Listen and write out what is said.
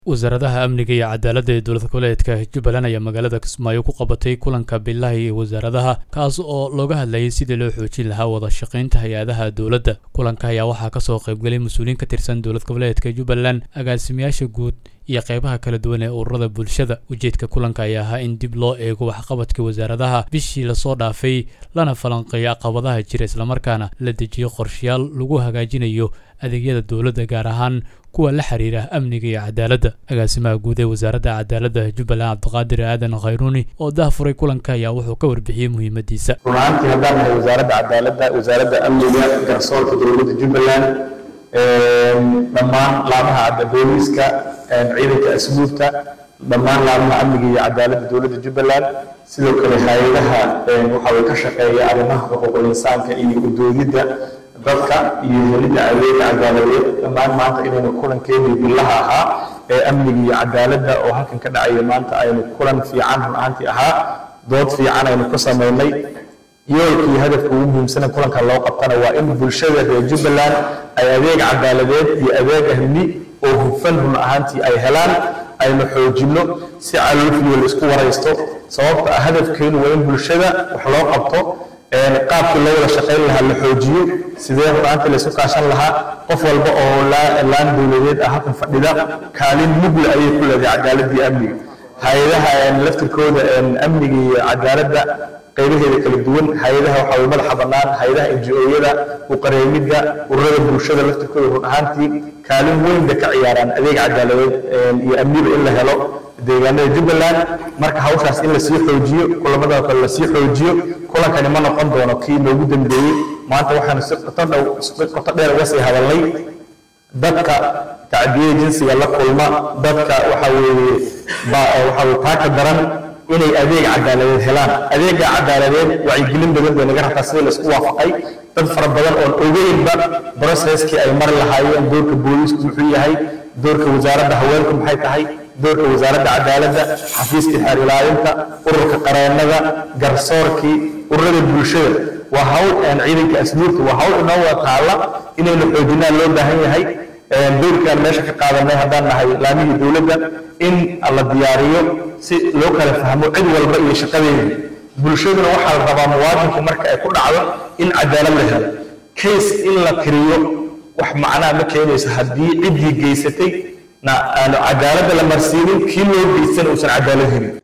wasaaradda amniga iyo cadaaladda ee dowlad goboleedka Jubbaland ayaa magaalada Kismaayo ku qabatay kulanka bilaha ee wasaaradaha kaas oo looga hadlayay sidii loo xoojin lahaa wada shaqeynta hay'adaha dowladda. Kulanka ayaa waxaa ka soo qayb galay mas'uuliyiin ka tirsan dowlad goboleedka Jubbaland, agaasimayaasha guud iyo qaybaha kala duwan ee ururada bulshada. Ujeedka kulanka ayaa ahaa in dib loo eego waxqabadka wasaaradaha bishii la soo dhaafay, lana falanqeeyo caqabadaha jira isla markaana la dejiyo qorshayaal lagu hagaajinayo adeegyada dowladda gaar ahaan kuwa la xiriira amniga iyo cadaaladda. Agaasimaha guud ee wasaaradda cadaaladda Jubbaland Cabdiqaadir Aadan Khayruuni oo daahfuray kulanka ayaa wuxuu ka warbixiyay muhiimadiisa. runtii haddaan nahay wasaaradda cadaaladda, wasaaradda amniga, garsoorka dowladda Jubbaland, dhammaan laamaha booliiska, ciidanka asluubta, dhammaan laamaha amniga iyo cadaaladda dowladda Jubbaland, sidoo kale hay'adaha waxa ka shaqeeya arrimaha xuquuqul insaanka iyo gudoomida dadka iyo helidda adeegga cadaaladeed. dhammaan maanta inaynu kulankeennii bilaha ahaa ee amniga iyo cadaaladda oo halkan ka dhacaya maanta aynu kulan fiican run ahaantii ahaa, dood fiican aynu ka samaynay. yoolkii hadafka ugu muhiimsan kulanka loo qabtana waa in bulshada reer Jubbaland ay adeeg cadaaladeed iyo adeeg amni oo hufan run ahaantii ay helaan, aynu xoojino si caloolfiyo la isku waraysto. sababta hadafkeenu waa in bulshada wax loo qabto, qaabkii loo wada shaqayn lahaa la xoojiyo, sidee maanta la isku kaashan lahaa. qof walba oo laan dowladeed ah halkan fadhida kaalin mugla ayay ku leedahay cadaaladda iyo amniga. hay'adaha laftirkooda amniga iyo cadaaladda qaybaheeda kala duwan, hay'adaha waxa way madaxa bannaan, hay'adaha NGO-yada, u qareemidda, ururada bulshada laftirkooda run ahaantii kaalin weyn bay ka ciyaaraan adeeg cadaaladeed iyo amniba in la helo deegaanada Jubbaland. marka hawshaas in la sii xoojiyo, kulamada kale la sii xoojiyo. kulankani ma noqon doono kii noogu dambeeyay. maanta waxaanu si qoto dheer uga sii hadalnay dadka tacdiyada jinsiga la kulma, dadka waxa taaka daran inay adeeg cadaaladeed helaan. adeegga cadaaladeed wacyigelin badan bay naga rabtaa sida la isku waafaqay. dad fara badan oon ogeynba processkii ay mari lahaayeen, doorka booliisku muxuu yahay, doorka wasaaradda haweenku maxay tahay, doorka wasaaradda cadaaladda, xafiiska xeer ilaalinta, ururka qareennada, garsoorkii, ururada bulshada. waa hawl ciidanka asluubta, waa hawl inoo wada taalla inaynu xoojinaan loo baahan yahay. doorkaan meesha ka qaadanay haddaan nahay laamihii dowladda in la diyaariyo si loo kala fahmo cid walba iyo shaqadeeda. bulshaduna waxaa la rabaa muwaadinku marka ay ku dhacdo in cadaalad la helo. case in la tiriyo wax macnaa ma keenayso haddii ciddii geysatay aanu cadaaladda la marsiinin, kii loo geysan uusan cadaalad helin.